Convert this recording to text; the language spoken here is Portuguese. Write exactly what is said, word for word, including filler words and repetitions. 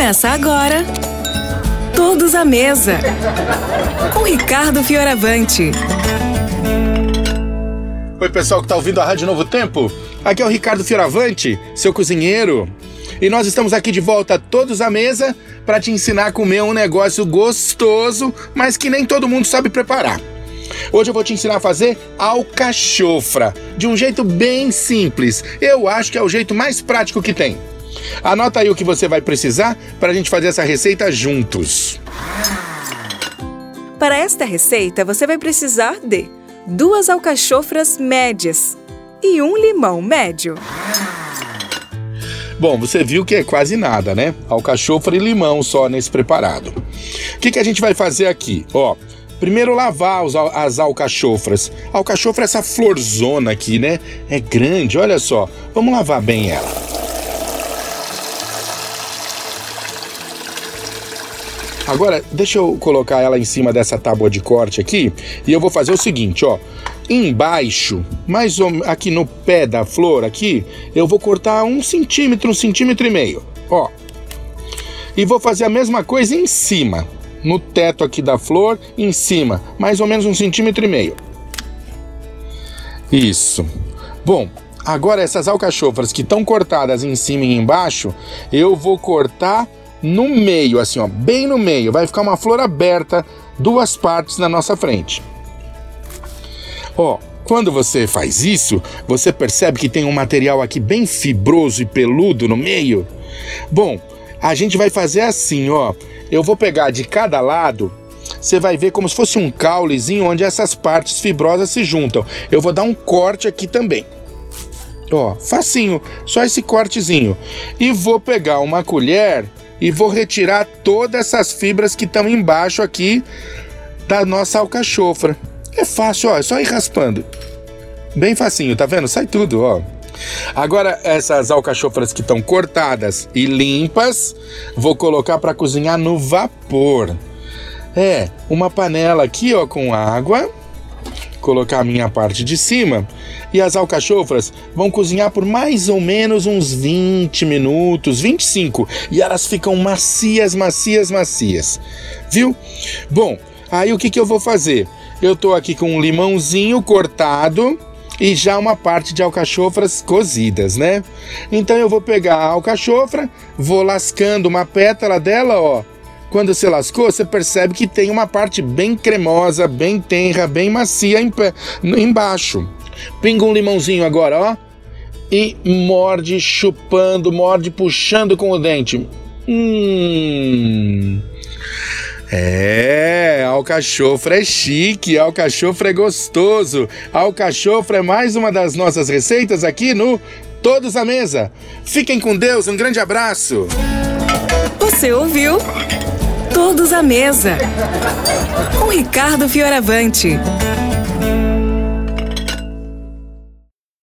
Começa agora, Todos à Mesa, com Ricardo Fioravante. Oi, pessoal que está ouvindo a Rádio Novo Tempo. Aqui é o Ricardo Fioravante, seu cozinheiro. E nós estamos aqui de volta, todos à mesa, para te ensinar a comer um negócio gostoso, mas que nem todo mundo sabe preparar. Hoje eu vou te ensinar a fazer alcachofra, de um jeito bem simples. Eu acho que é o jeito mais prático que tem. Anota aí o que você vai precisar para a gente fazer essa receita juntos. Para esta receita, você vai precisar de duas alcachofras médias e um limão médio. Bom, você viu que é quase nada, né? Alcachofra e limão só nesse preparado. O que, que a gente vai fazer aqui? Ó, primeiro lavar os, as alcachofras. A alcachofra é essa florzona aqui, né? É grande, olha só. Vamos lavar bem ela. Agora, deixa eu colocar ela em cima dessa tábua de corte aqui e eu vou fazer o seguinte, ó. Embaixo, mais ou menos aqui no pé da flor aqui, eu vou cortar um centímetro, um centímetro e meio, ó. E vou fazer a mesma coisa em cima, no teto aqui da flor, em cima, mais ou menos um centímetro e meio. Isso. Bom, agora essas alcachofras que estão cortadas em cima e embaixo, eu vou cortar no meio, assim, ó, bem no meio. Vai ficar uma flor aberta, duas partes na nossa frente. Ó, quando você faz isso, você percebe que tem um material aqui bem fibroso e peludo no meio? Bom, a gente vai fazer assim, ó. Eu vou pegar de cada lado, você vai ver como se fosse um caulezinho onde essas partes fibrosas se juntam. Eu vou dar um corte aqui também. Ó, facinho, só esse cortezinho. E vou pegar uma colher e vou retirar todas essas fibras que estão embaixo aqui da nossa alcachofra. É fácil, ó, é só ir raspando. Bem facinho, tá vendo? Sai tudo, ó. Agora, essas alcachofras que estão cortadas e limpas, vou colocar para cozinhar no vapor. É, uma panela aqui, ó, com água. Colocar a minha parte de cima e as alcachofras vão cozinhar por mais ou menos uns vinte minutos, vinte e cinco, e elas ficam macias, macias, macias, viu? Bom, aí o que que eu vou fazer? Eu tô aqui com um limãozinho cortado e já uma parte de alcachofras cozidas, né? Então eu vou pegar a alcachofra, vou lascando uma pétala dela, ó. Quando você lascou, você percebe que tem uma parte bem cremosa, bem tenra, bem macia em pé, embaixo. Pinga um limãozinho agora, ó. E morde chupando, morde puxando com o dente. Hum... É, alcachofra é chique, alcachofra é gostoso. Alcachofra é mais uma das nossas receitas aqui no Todos à Mesa. Fiquem com Deus, um grande abraço. Você ouviu? Todos à Mesa, com Ricardo Fioravante.